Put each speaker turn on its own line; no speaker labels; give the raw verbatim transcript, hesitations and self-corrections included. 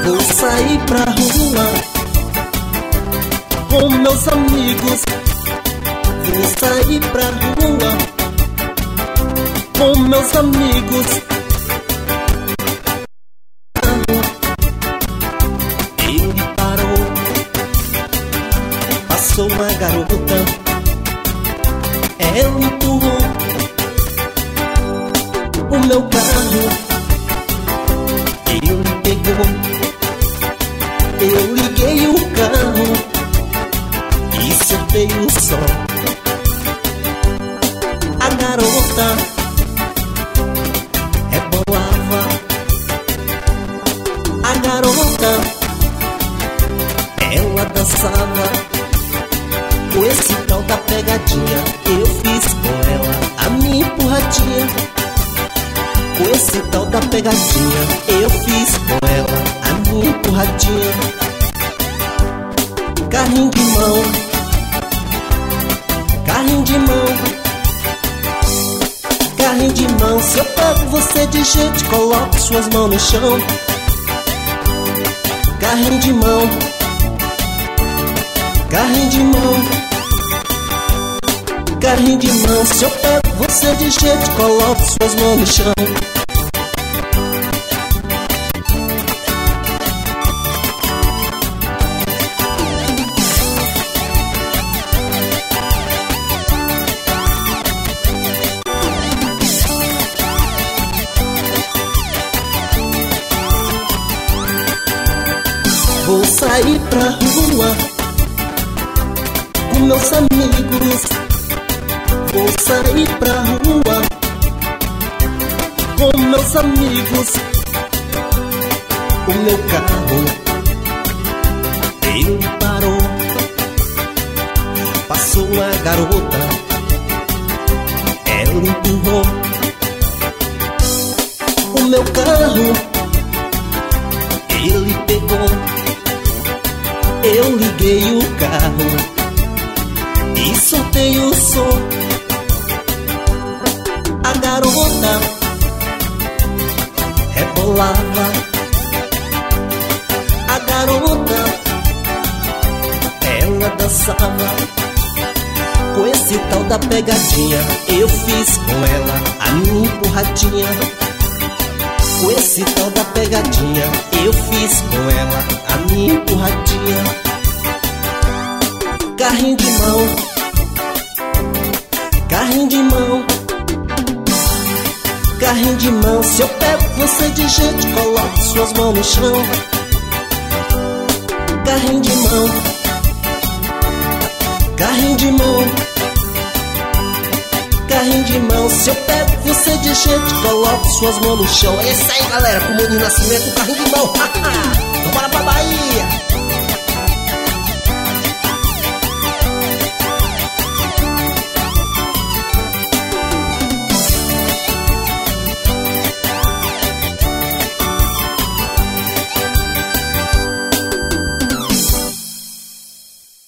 Vou sair pra rua com meus amigos. Vou sair pra rua com meus amigos. Ele parou, passou uma garota. Ela empurrou o meu carro. Ele pegou, eu liguei o carro e soltei o som. A garota rebolava. A garota, ela dançava. Com esse tal da pegadinha, eu fiz com ela a minha empurradinha. Com esse tal da pegadinha, eu fiz com ela a minha empurradinha. Carrinho de mão, carrinho de mão, carrinho de mão. Se eu pego você de jeito, coloco suas mãos no chão. Carrinho de mão, carrinho de mão, carrinho de mão. Se eu pego você de jeito, coloco suas mãos no chão. Vou sair pra rua com meus amigos. Vou sair pra rua com meus amigos. O meu carro, ele parou. Passou uma garota, ela empurrou o meu carro. Ele pegou, eu liguei o carro e soltei o som. A garota rebolava. A garota, ela dançava. Com esse tal da pegadinha, eu fiz com ela a minha empurradinha. Com esse tal da pegadinha, eu fiz com ela a minha empurradinha. Carrinho de mão, carrinho de mão, carrinho de mão. Se eu pego você de jeito, coloco suas mãos no chão. Carrinho de mão, carrinho de mão, carrinho de mão. Se eu pego você de jeito, coloco suas mãos no chão. É isso aí, galera, com o Murilo Nascimento, carrinho de mão. Vambora pra Bahia.